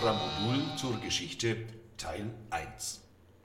Inframodul zur Geschichte Teil 1.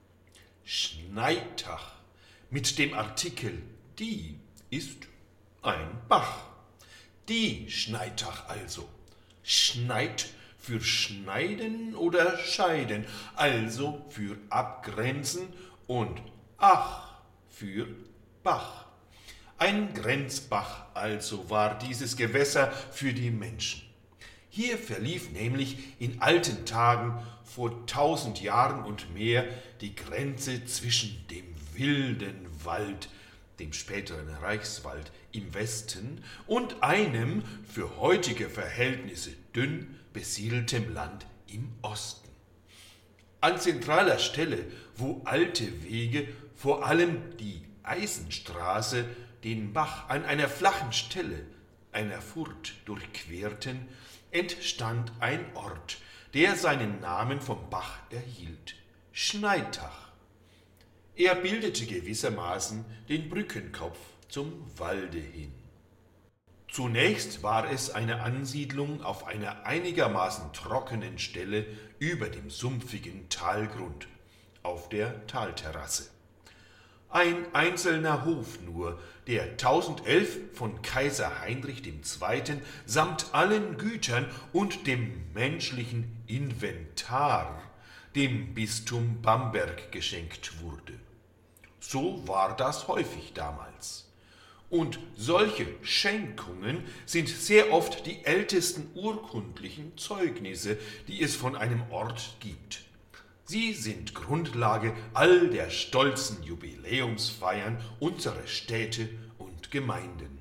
Schneitach mit dem Artikel die ist ein Bach. Die Schneitach also. Schneid für schneiden oder scheiden, also für abgrenzen, und ach für Bach. Ein Grenzbach also war dieses Gewässer für die Menschen. Hier verlief nämlich in alten Tagen vor 1000 Jahren und mehr die Grenze zwischen dem wilden Wald, dem späteren Reichswald im Westen, und einem für heutige Verhältnisse dünn besiedeltem Land im Osten. An zentraler Stelle, wo alte Wege, vor allem die Eisenstraße, den Bach an einer flachen Stelle, einer Furt, durchquerten, entstand ein Ort, der seinen Namen vom Bach erhielt: Schneitach. Er bildete gewissermaßen den Brückenkopf zum Walde hin. Zunächst war es eine Ansiedlung auf einer einigermaßen trockenen Stelle über dem sumpfigen Talgrund, auf der Talterrasse. Ein einzelner Hof nur, der 1011 von Kaiser Heinrich II. Samt allen Gütern und dem menschlichen Inventar dem Bistum Bamberg geschenkt wurde. So war das häufig damals. Und solche Schenkungen sind sehr oft die ältesten urkundlichen Zeugnisse, die es von einem Ort gibt. Sie sind Grundlage all der stolzen Jubiläumsfeiern unserer Städte und Gemeinden.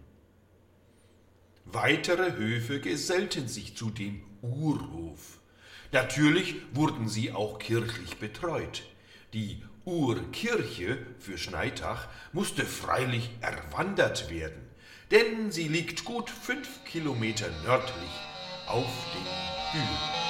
Weitere Höfe gesellten sich zu dem Urhof. Natürlich wurden sie auch kirchlich betreut. Die Urkirche für Schneitach musste freilich erwandert werden, denn sie liegt gut 5 Kilometer nördlich auf dem Bühl.